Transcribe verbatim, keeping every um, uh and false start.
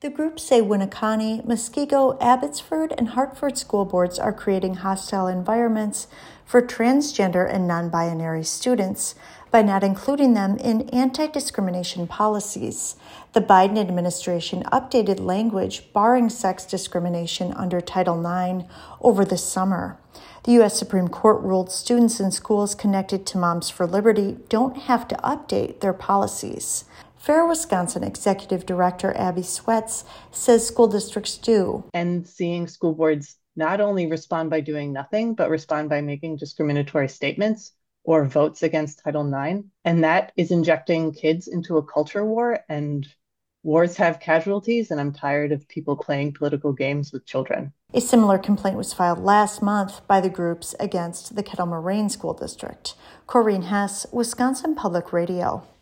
The groups say Winneconne, Muskego, Abbotsford, and Hartford school boards are creating hostile environments for transgender and non-binary students by not including them in anti-discrimination policies. The Biden administration updated language barring sex discrimination under Title nine over the summer. The U S Supreme Court ruled students in schools connected to Moms for Liberty don't have to update their policies. Fair Wisconsin Executive Director Abby Sweats says school districts do. And seeing school boards not only respond by doing nothing, but respond by making discriminatory statements or votes against Title nine. And that is injecting kids into a culture war, and wars have casualties, and I'm tired of people playing political games with children. A similar complaint was filed last month by the groups against the Kettle Moraine School District. Corrine Hess, Wisconsin Public Radio.